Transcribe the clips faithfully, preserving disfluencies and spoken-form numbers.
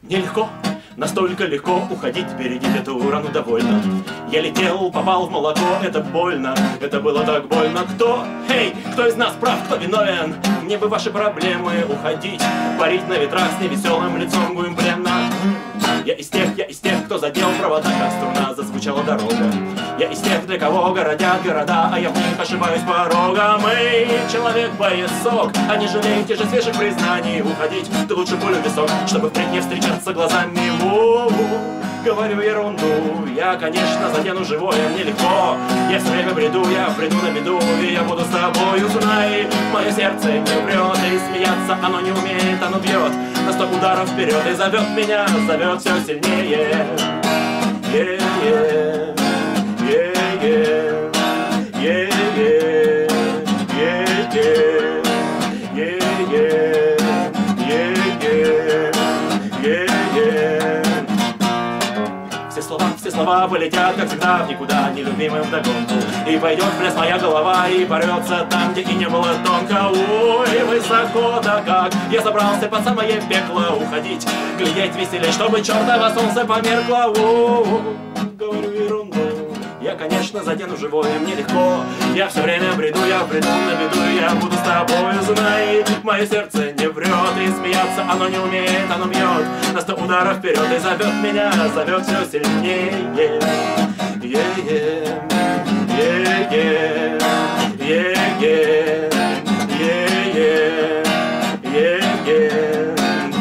Нелегко, настолько легко уходить, бередить эту рану довольно. Я летел, попал в молоко, это больно, это было так больно. Кто, эй, кто из нас прав, кто виновен? Мне бы ваши проблемы уходить, парить на ветрах с невеселым лицом гуемблемно. Я из тех, я из тех, кто задел провода, как струна зазвучала дорога. Я из тех, для кого городят города, а я в них ошибаюсь порогом. Эй, человек-поясок, а не жалеете же свежих признаний уходить, ты лучше пулю в висок, чтобы впредь не встречаться глазами. Воу, говорю ерунду, я, конечно, задену живое, мне легко. Я все время бреду, я приду на беду, и я буду с тобою, знай. Мое сердце не врет, и смеяться оно не умеет, оно бьет на сто ударов вперед и зовет меня, зовет все сильнее. Yeah-yeah, yeah-yeah, yeah-yeah, yeah-yeah, yeah-yeah, yeah-yeah, yeah-yeah. Все слова, все слова полетят, как всегда, в никуда, нелюбимым вдогонку. И пойдет в пляс моя голова, и порвется там, где и не было тонко. Ой, высоко, да как я собрался под самое пекло уходить, глядеть веселей, чтобы чертово солнце померкло. О-о-о, говорю ерунду, я, конечно, задену живое, мне легко. Я все время бреду, я бреду на беду, и я буду с тобою, знай. Мое сердце не врет, и смеяться оно не умеет, оно бьет на сто ударов вперед и зовет меня, зовет все сильнее. Yeah-yeah, yeah-yeah, yeah-yeah, yeah-yeah, yeah-yeah,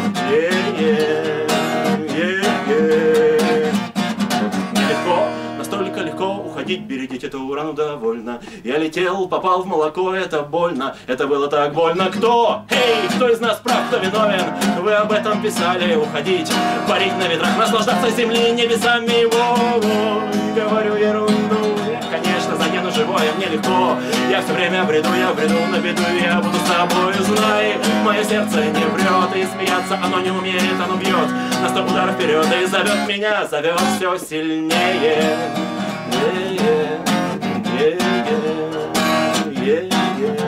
yeah-yeah, yeah-yeah. Нелегко, настолько легко уходить, бередить эту рану довольно. Я летел, попал в молоко, это больно, это было так больно. Кто? Эй, кто из нас прав, кто виновен? Вы об этом писали, уходить, парить на ветрах, наслаждаться земли небесами. Во-во, говорю ерунду, я, конечно, задену живое, мне легко. Я все время бреду, я бреду на беду, я буду с тобою, знай. Мое сердце не врет, и смеяться оно не умеет, оно бьет на сто ударов вперед и зовет меня, зовет все сильнее. Yeah, yeah, yeah, yeah, yeah.